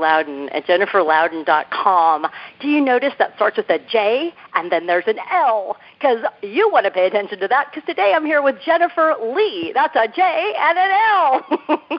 Louden at jenniferlouden.com. Do you notice that starts with a J and then there's an L? Because you want to pay attention to that, because today I'm here with Jennifer Lee. That's a J and an L.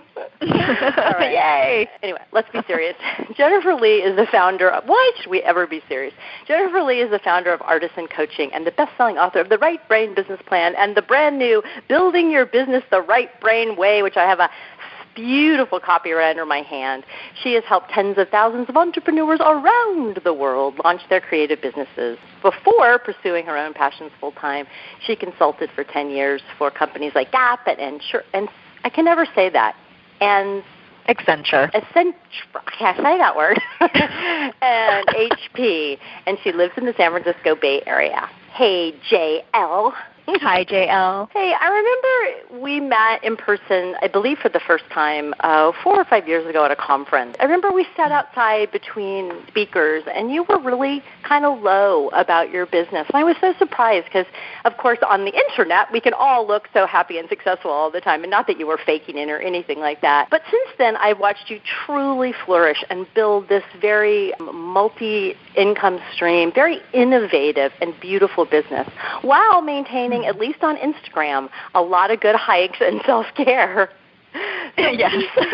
All right. Yay. Anyway, let's be serious. Jennifer Lee is the founder of, why should we ever be serious? Jennifer Lee is the founder of Artisan Coaching and the best-selling author of The Right Brain Business Plan and the brand new Building Your Business the Right Brain Way, which I have a beautiful copy right under my hand. She has helped tens of thousands of entrepreneurs around the world launch their creative businesses. Before pursuing her own passions full-time, she consulted for 10 years for companies like Gap and I can never say that, and Accenture. I can't say that word. And HP. And she lives in the San Francisco Bay Area. Hey, JL. Hi, JL. Hey, I remember we met in person, I believe for the first time, 4 or 5 years ago at a conference. I remember we sat outside between speakers, and you were really kind of low about your business. And I was so surprised because, of course, on the Internet, we can all look so happy and successful all the time, and not that you were faking it or anything like that. But since then, I've watched you truly flourish and build this very multi-income stream, very innovative and beautiful business while maintaining, at least on Instagram, a lot of good hikes and self-care. Yes.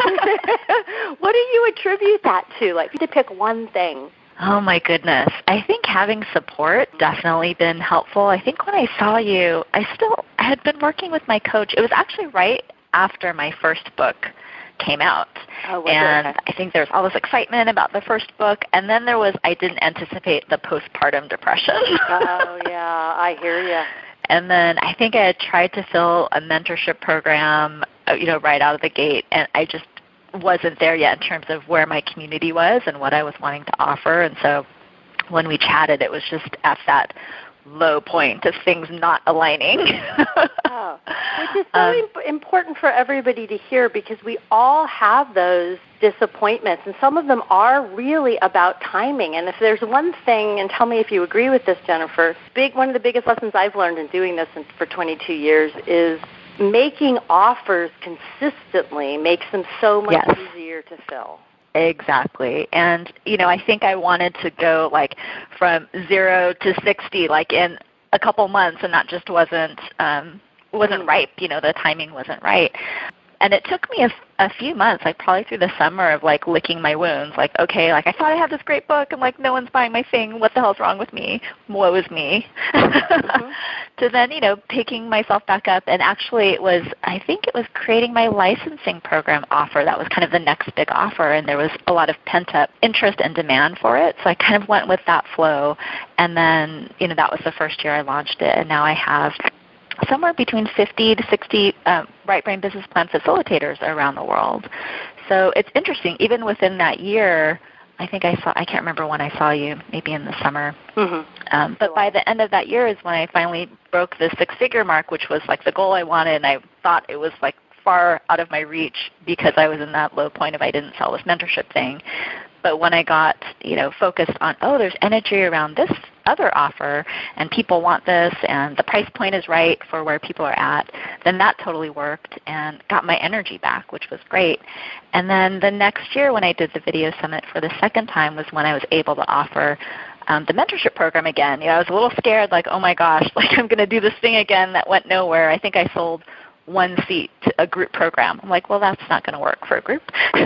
What do you attribute that to? Like, to pick one thing. Oh, my goodness. I think having support definitely been helpful. I think when I saw you, I had been working with my coach. It was actually right after my first book came out. Oh, and okay. I think there was all this excitement about the first book, and then I didn't anticipate the postpartum depression. Oh, yeah, I hear you. And then I think I had tried to fill a mentorship program, right out of the gate, and I just wasn't there yet in terms of where my community was and what I was wanting to offer. And so when we chatted, it was just at that low point of things not aligning. Oh, which is so important for everybody to hear, because we all have those disappointments, and some of them are really about timing. And if there's one thing, and tell me if you agree with this, Jennifer, one of the biggest lessons I've learned in doing this for 22 years is making offers consistently makes them so much easier to fill. Exactly. And, I think I wanted to go from 0 to 60 in a couple months, and that just wasn't ripe. The timing wasn't right. And it took me a few months, probably through the summer, of licking my wounds. I thought I had this great book, and no one's buying my thing. What the hell's wrong with me? Woe is me. Mm-hmm. To then, picking myself back up. And actually I think it was creating my licensing program offer. That was kind of the next big offer. And there was a lot of pent-up interest and demand for it. So I kind of went with that flow. And then, that was the first year I launched it. And now I have somewhere between 50 to 60 Right Brain Business Plan facilitators around the world. So it's interesting. Even within that year, I can't remember when I saw you, maybe in the summer. Mm-hmm. But by the end of that year is when I finally broke the 6-figure mark, which was the goal I wanted, and I thought it was far out of my reach because I was in that low point if I didn't sell this mentorship thing. But when I got, focused on, there's energy around this other offer, and people want this, and the price point is right for where people are at, then that totally worked and got my energy back, which was great. And then the next year when I did the Video Summit for the second time was when I was able to offer the mentorship program again. I was a little scared, oh my gosh, I'm going to do this thing again that went nowhere. I think I sold one seat to a group program. I'm well, that's not going to work for a group.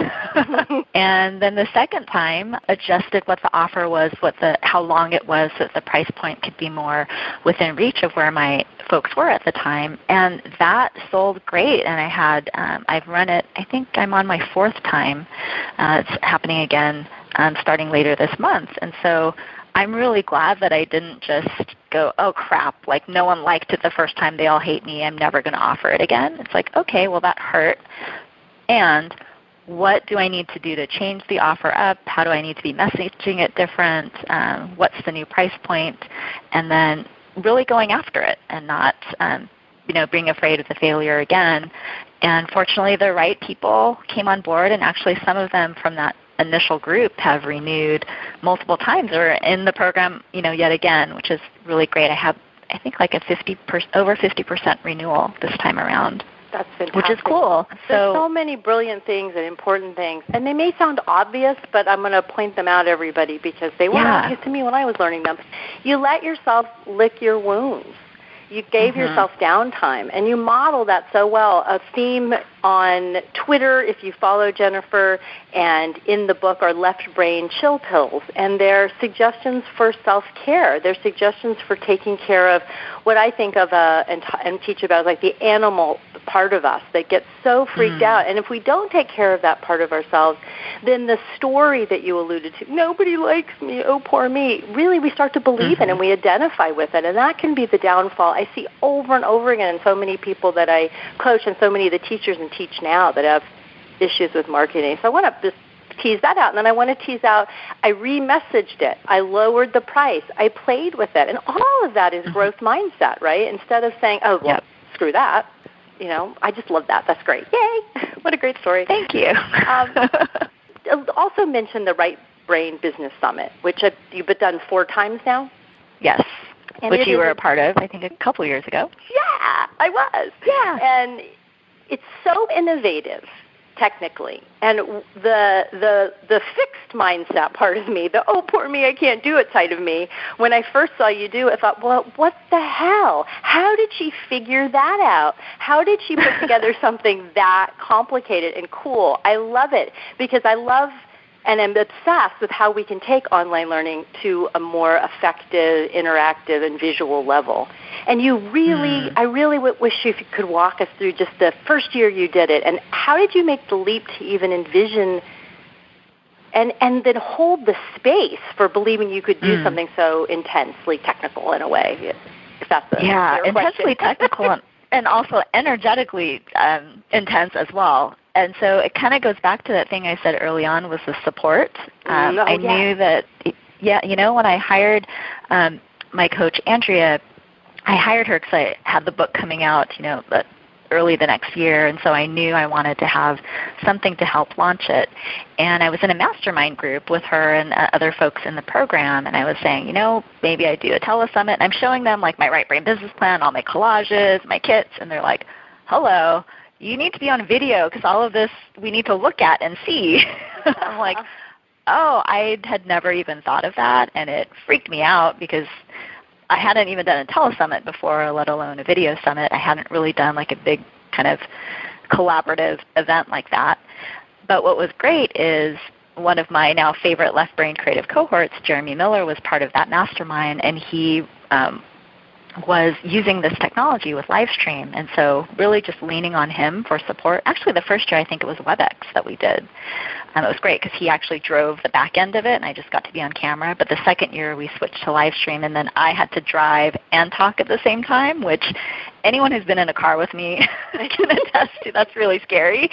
And then the second time, adjusted what the offer was, how long it was, so that the price point could be more within reach of where my folks were at the time. And that sold great. And I've run it, I think I'm on my 4th time. It's happening again starting later this month. And so I'm really glad that I didn't just go, oh, crap, no one liked it the first time, they all hate me, I'm never going to offer it again. It's okay, well, that hurt. And what do I need to do to change the offer up? How do I need to be messaging it different? What's the new price point? And then really going after it and not, being afraid of the failure again. And fortunately, the right people came on board, and actually some of them from that initial group have renewed multiple times or in the program, yet again, which is really great. I have, I think, over 50% renewal this time around. That's fantastic. Which is cool. There's so many brilliant things and important things, and they may sound obvious, but I'm going to point them out, everybody, because they weren't obvious to me when I was learning them. You let yourself lick your wounds. You gave yourself downtime, and you model that so well. A theme on Twitter, if you follow Jennifer, and in the book are left brain chill pills, and they're suggestions for self-care. They're suggestions for taking care of what I think of and teach about like the animal part of us that gets so freaked out. And if we don't take care of that part of ourselves, then the story that you alluded to, nobody likes me, oh, poor me, really we start to believe it and we identify with it. And that can be the downfall I see over and over again in so many people that I coach and so many of the teachers and teach now that have issues with marketing. So I want to just tease that out. And then I want to tease out, I re-messaged it. I lowered the price. I played with it. And all of that is growth mindset, right? Instead of saying, oh, well, screw that. You know, I just love that. That's great. Yay. What a great story. Thank you. Also mentioned the Right Brain Business Summit, which you've done 4 times now. Yes. And which you were a part of, I think, a couple years ago. Yeah, I was. Yeah. And it's so innovative, technically. And the fixed mindset part of me, the, oh, poor me, I can't do it side of me, when I first saw you do it, I thought, well, what the hell? How did she figure that out? How did she put together something that complicated and cool? I love it because I love and I'm obsessed with how we can take online learning to a more effective, interactive, and visual level. And you really, I really wish you could walk us through just the first year you did it, and how did you make the leap to even envision and then hold the space for believing you could do something so intensely technical in a way, if that's the intensely technical and also energetically intense as well. And so it kind of goes back to that thing I said early on was the support. I knew that, when I hired my coach, Andrea, I hired her because I had the book coming out, early the next year, and so I knew I wanted to have something to help launch it. And I was in a mastermind group with her and other folks in the program, and I was saying, maybe I do a telesummit. And I'm showing them like my Right Brain business plan, all my collages, my kits, and they're like, hello, you need to be on video because all of this we need to look at and see. I'm like, oh, I had never even thought of that, and it freaked me out because I hadn't even done a telesummit before, let alone a video summit. I hadn't really done like a big kind of collaborative event like that. But what was great is one of my now favorite Left Brain creative cohorts, Jeremy Miller, was part of that mastermind, and he was using this technology with Livestream, and so really just leaning on him for support. Actually, the first year I think it was WebEx that we did. It was great because he actually drove the back end of it, and I just got to be on camera. But the second year we switched to Livestream, and then I had to drive and talk at the same time, which anyone who's been in a car with me can attest to. That's really scary.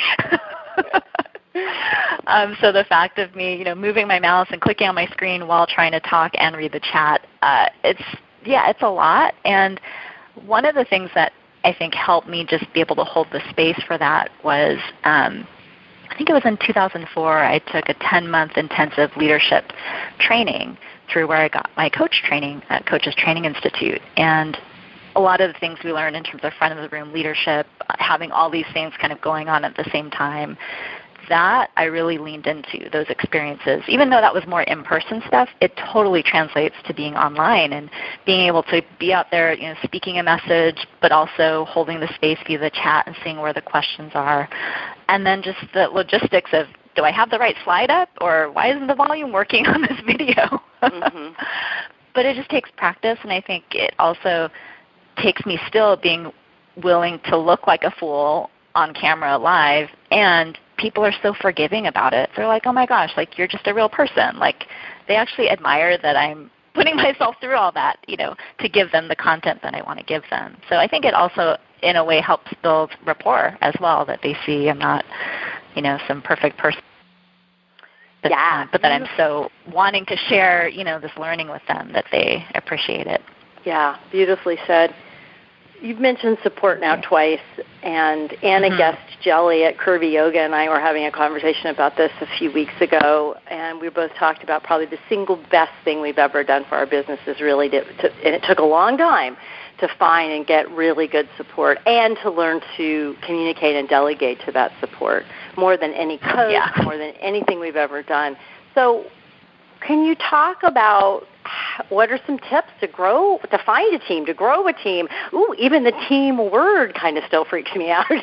So the fact of me, moving my mouse and clicking on my screen while trying to talk and read the chat, it's a lot. And one of the things that I think helped me just be able to hold the space for that was, I think it was in 2004, I took a 10-month intensive leadership training through where I got my coach training at Coaches Training Institute. And a lot of the things we learned in terms of front of the room leadership, having all these things kind of going on at the same time, that I really leaned into those experiences. Even though that was more in-person stuff, it totally translates to being online and being able to be out there, speaking a message, but also holding the space via the chat and seeing where the questions are. And then just the logistics of, do I have the right slide up, or why isn't the volume working on this video? But it just takes practice, and I think it also takes me still being willing to look like a fool on camera live, and people are so forgiving about it. They're like, oh my gosh, like you're just a real person. Like they actually admire that I'm putting myself through all that, to give them the content that I want to give them. So I think it also, in a way, helps build rapport as well, that they see I'm not, some perfect person. But that I'm so wanting to share, this learning with them that they appreciate it. Yeah, beautifully said. You've mentioned support now twice, and Anna Guest Jelly at Curvy Yoga and I were having a conversation about this a few weeks ago, and we both talked about probably the single best thing we've ever done for our business is really and it took a long time, to find and get really good support and to learn to communicate and delegate to that support more than any coach, more than anything we've ever done. So can you talk about what are some tips to find a team, to grow a team? Ooh, even the team word kind of still freaks me out.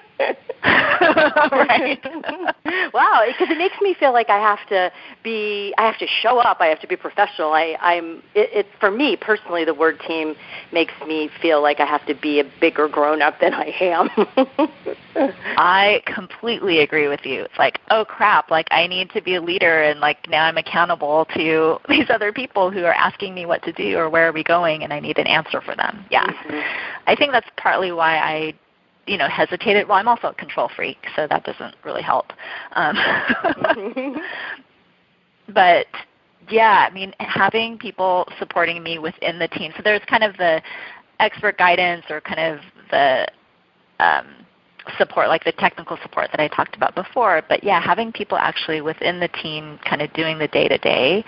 Right. Wow, because it makes me feel like I have to show up, I have to be professional. For me personally, the word team makes me feel like I have to be a bigger grown-up than I am. I completely agree with you. It's like, oh crap, like I need to be a leader, and like now I'm accountable to these other people who are asking me what to do or where are we going, and I need an answer for them. Yeah. Mm-hmm. I think that's partly why I hesitated. Well, I'm also a control freak, so that doesn't really help. But yeah, I mean, having people supporting me within the team. So there's kind of the expert guidance or kind of the support, like the technical support that I talked about before. But yeah, having people actually within the team kind of doing the day-to-day,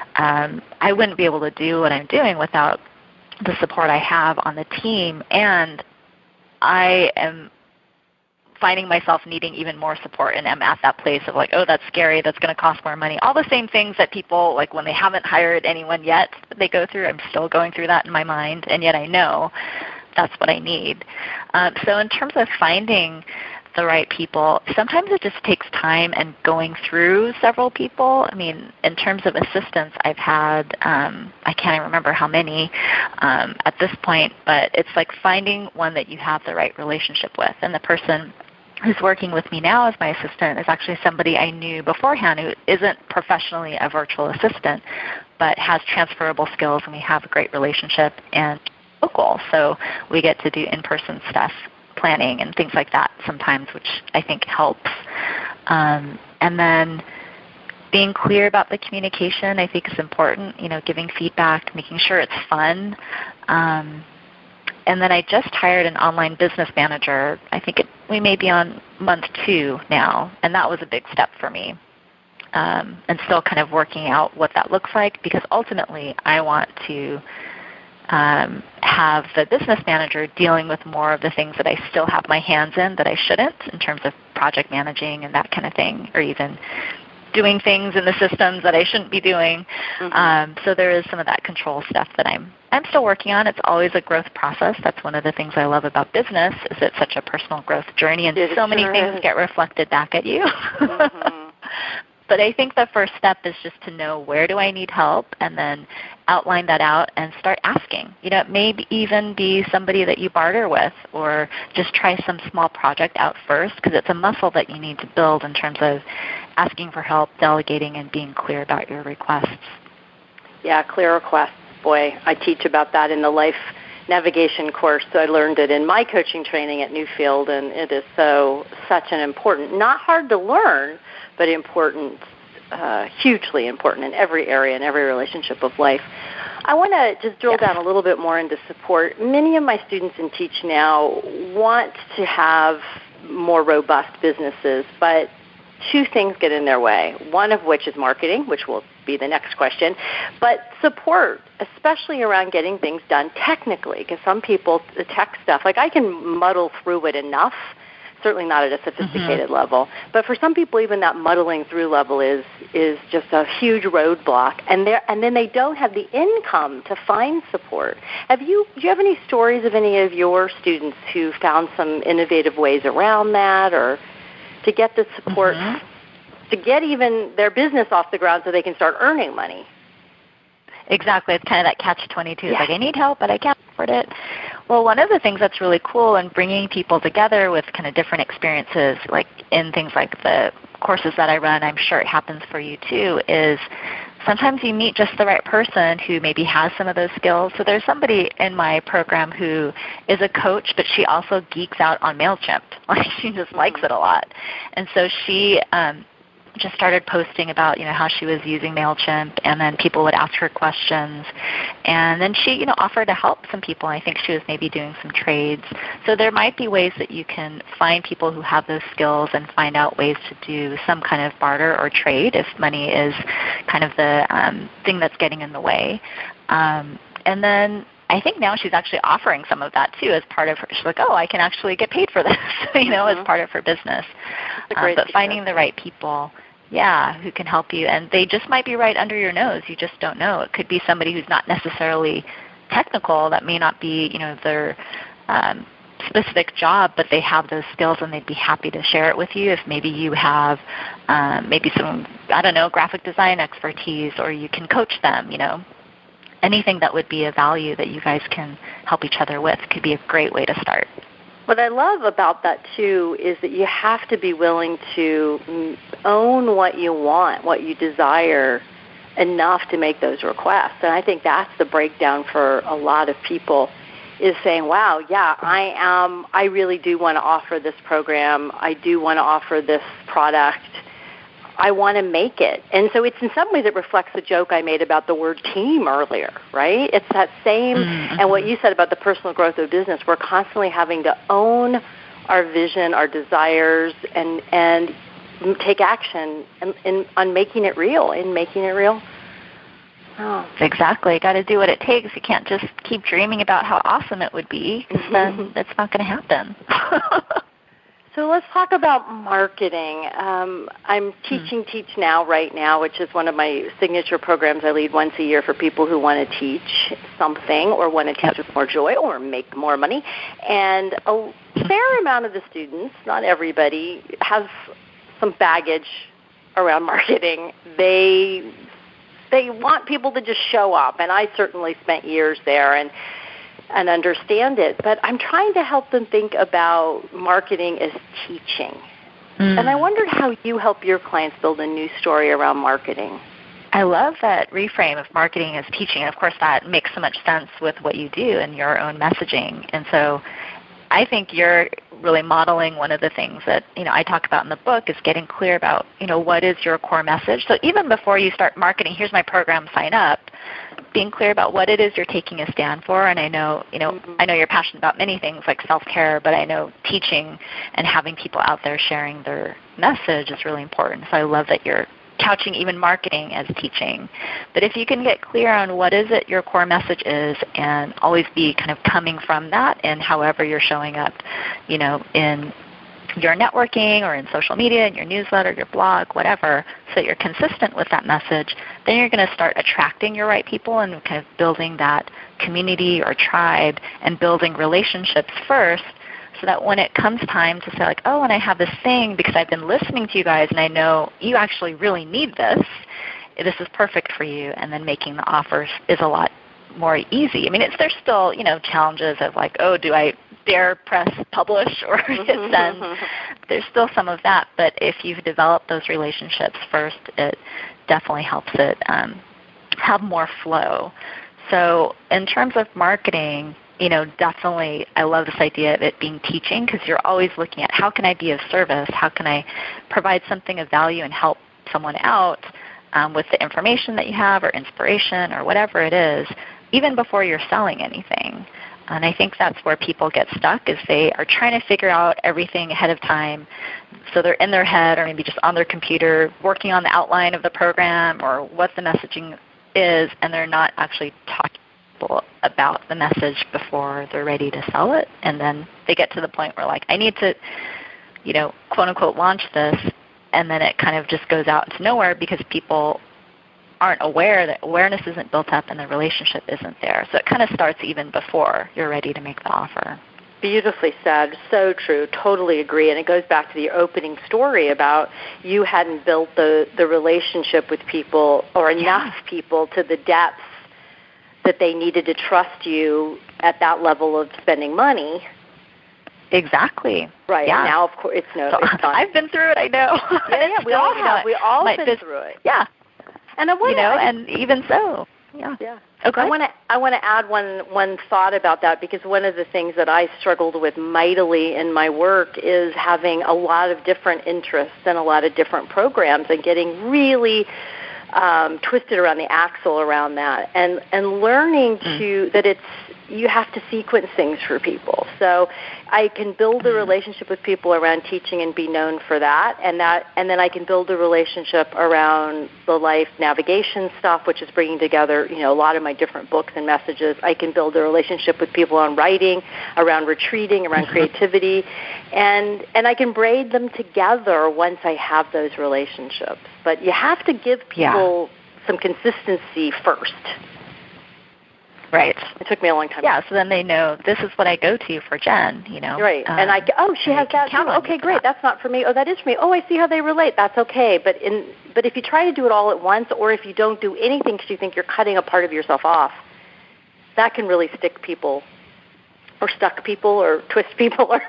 I wouldn't be able to do what I'm doing without the support I have on the team. And I am finding myself needing even more support, and I'm at that place of like, oh, that's scary, that's going to cost more money. All the same things that people, like when they haven't hired anyone yet, they go through. I'm still going through that in my mind, and yet I know that's what I need. So in terms of finding the right people, sometimes it just takes time and going through several people. I mean, in terms of assistants, I've had, I can't even remember how many at this point, but it's like finding one that you have the right relationship with. And the person who's working with me now as my assistant is actually somebody I knew beforehand who isn't professionally a virtual assistant, but has transferable skills, and we have a great relationship and local. So we get to do in-person stuff, planning and things like that sometimes, which I think helps. And then being clear about the communication, I think is important, giving feedback, making sure it's fun. And then I just hired an online business manager. I think we may be on month 2 now, and that was a big step for me. And still kind of working out what that looks like, because ultimately I want to have the business manager dealing with more of the things that I still have my hands in that I shouldn't, in terms of project managing and that kind of thing, or even doing things in the systems that I shouldn't be doing. Mm-hmm. So there is some of that control stuff that I'm still working on. It's always a growth process. That's one of the things I love about business, is it's such a personal growth journey, and so many things get reflected back at you. Mm-hmm. But I think the first step is just to know, where do I need help, and then outline that out and start asking. It may even be somebody that you barter with, or just try some small project out first, because it's a muscle that you need to build in terms of asking for help, delegating, and being clear about your requests. Yeah, clear requests. Boy, I teach about that in the life navigation course. So I learned it in my coaching training at Newfield, and it is such an important, not hard to learn, but important, hugely important in every area, in every relationship of life. I want to just drill down a little bit more into support. Many of my students in Teach Now want to have more robust businesses, but 2 things get in their way, one of which is marketing, which will be the next question, but support, especially around getting things done technically, because some people, the tech stuff, like I can muddle through it enough, certainly not at a sophisticated level, but for some people even that muddling through level is just a huge roadblock, and then they don't have the income to find support. Do you have any stories of any of your students who found some innovative ways around that, or to get the support to get even their business off the ground so they can start earning money? Exactly. It's kind of that catch-22. It's like, I need help, but I can't afford it. Well, one of the things that's really cool in bringing people together with kind of different experiences, like in things like the courses that I run, I'm sure it happens for you too, is sometimes you meet just the right person who maybe has some of those skills. So there's somebody in my program who is a coach, but she also geeks out on MailChimp. Like, she just likes it a lot. And so she just started posting about, how she was using MailChimp, and then people would ask her questions. And then she, offered to help some people. I think she was maybe doing some trades. So there might be ways that you can find people who have those skills and find out ways to do some kind of barter or trade if money is kind of the thing that's getting in the way. And then I think now she's actually offering some of that too as part of her. She's like, oh, I can actually get paid for this, as part of her business. But finding the right people, who can help you, and they just might be right under your nose. You just don't know. It could be somebody who's not necessarily technical. That may not be, their specific job, but they have those skills and they'd be happy to share it with you. If maybe you have maybe some, graphic design expertise, or you can coach them, anything that would be a value that you guys can help each other with could be a great way to start. What I love about that, too, is that you have to be willing to own what you want, what you desire, enough to make those requests. And I think that's the breakdown for a lot of people, is saying, wow, I really do want to offer this program. I do want to offer this product. I want to make it. And so it's, in some ways, it reflects the joke I made about the word team earlier, right? It's that same, and what you said about the personal growth of business, we're constantly having to own our vision, our desires, and take action on making it real, Oh. Exactly. Got to do what it takes. You can't just keep dreaming about how awesome it would be, because then that's not going to happen. So let's talk about marketing. I'm teaching Teach Now right now, which is one of my signature programs I lead once a year for people who want to teach something or want to teach with more joy or make more money. And a fair amount of the students, not everybody, has some baggage around marketing. They want people to just show up, and I certainly spent years there and understand it. But I'm trying to help them think about marketing as teaching. And I wondered how you help your clients build a new story around marketing. I love that reframe of marketing as teaching. And of course, that makes so much sense with what you do and your own messaging. And so I think you're really modeling one of the things that, I talk about in the book, is getting clear about, what is your core message. So even before you start marketing, here's my program, sign up, being clear about what it is you're taking a stand for. And I know, I know you're passionate about many things like self-care, but I know teaching and having people out there sharing their message is really important. So I love that you're couching even marketing as teaching. But if you can get clear on what is it your core message is, and always be kind of coming from that, and however you're showing up, in your networking or in social media, in your newsletter, your blog, whatever, so that you're consistent with that message, then you're going to start attracting your right people and kind of building that community or tribe and building relationships first, so that when it comes time to say, like, oh, and I have this thing because I've been listening to you guys and I know you actually really need this, this is perfect for you, and then making the offers is a lot more easy. I mean, there's still, challenges of like, oh, do I dare press publish or hit send? There's still some of that, but if you've developed those relationships first, it definitely helps it have more flow. So in terms of marketing, definitely I love this idea of it being teaching, because you're always looking at how can I be of service, how can I provide something of value and help someone out with the information that you have or inspiration or whatever it is, even before you're selling anything. And I think that's where people get stuck, is they are trying to figure out everything ahead of time. So they're in their head or maybe just on their computer working on the outline of the program or what the messaging is, and they're not actually talking about the message before they're ready to sell it. And then they get to the point where, like, I need to, quote unquote, launch this, and then it kind of just goes out into nowhere because people aren't aware, that awareness isn't built up and the relationship isn't there. So it kind of starts even before you're ready to make the offer. Beautifully said. So true. Totally agree. And it goes back to your opening story about you hadn't built the relationship with people, or enough people, to the depths that they needed to trust you at that level of spending money. Exactly. Right. Yeah. Now, of course, it's not. I've been through it, I know. Yeah, we all have. We all been through it. Yeah. And and even so. Yeah. Yeah. Okay. I want to add one thought about that, because one of the things that I struggled with mightily in my work is having a lot of different interests and a lot of different programs, and getting really twisted around the axle around that, and learning that you have to sequence things for people. So I can build a relationship with people around teaching and be known for that, and then I can build a relationship around the life navigation stuff, which is bringing together, a lot of my different books and messages. I can build a relationship with people on writing, around retreating, around creativity, and I can braid them together once I have those relationships. But you have to give people some consistency first. Right. It took me a long time. Yeah, so then they know this is what I go to for Jen, Right. And she has that too. Okay, great. That's not for me. Oh, that is for me. Oh, I see how they relate. That's okay. But if you try to do it all at once, or if you don't do anything because you think you're cutting a part of yourself off, that can really stick people, or stuck people, or twist people. Or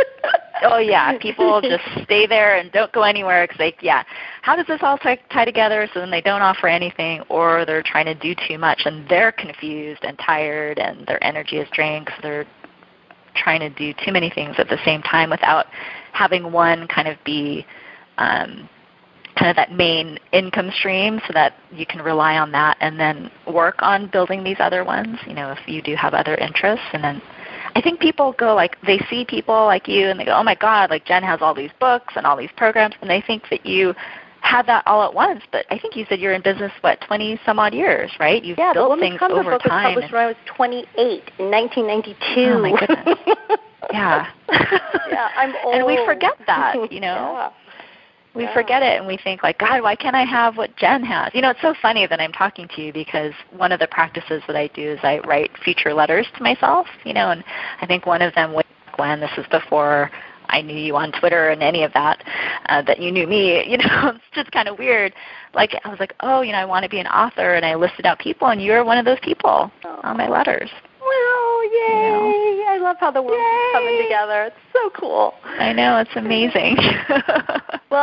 oh, yeah. People just stay there and don't go anywhere because how does this all tie together? So then they don't offer anything, or they're trying to do too much and they're confused and tired and their energy is drained because they're trying to do too many things at the same time without having one kind of be kind of that main income stream so that you can rely on that and then work on building these other ones, if you do have other interests. And then I think people go they see people like you and they go, oh my God, Jen has all these books and all these programs, and they think that you have that all at once. But I think you said you're in business, 20 some odd years, right? You've built things over time. The book was published when I was 28 in 1992. Oh my goodness. Yeah. Yeah, I'm old. And we forget that, Yeah. We forget it, and we think, God, why can't I have what Jen has? It's so funny that I'm talking to you because one of the practices that I do is I write future letters to myself, and I think one of them, when this is before I knew you on Twitter and any of that, that you knew me, it's just kind of weird. I was like, oh, I want to be an author, and I listed out people, and you're one of those people on my letters. Well, yay! I love how the world is coming together. It's so cool. I know, it's amazing. Well,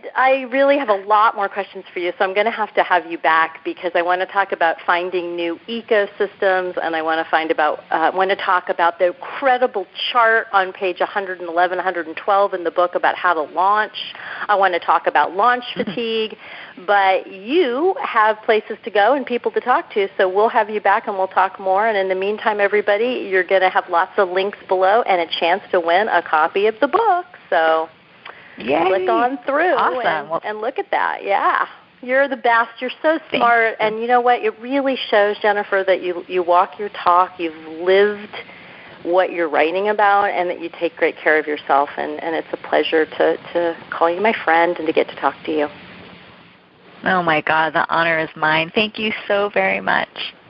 I really have a lot more questions for you, so I'm going to have you back because I want to talk about finding new ecosystems, and I want to talk about the incredible chart on page 111, 112 in the book about how to launch. I want to talk about launch fatigue, but you have places to go and people to talk to, so we'll have you back and we'll talk more. And in the meantime, everybody, you're going to have lots of links below and a chance to win a copy of the book. So click on through and look at that. Yeah. You're the best. You're so smart. And you know what? It really shows, Jennifer, that you walk your talk. You've lived what you're writing about, and that you take great care of yourself. And it's a pleasure to call you my friend and to get to talk to you. Oh, my God. The honor is mine. Thank you so very much.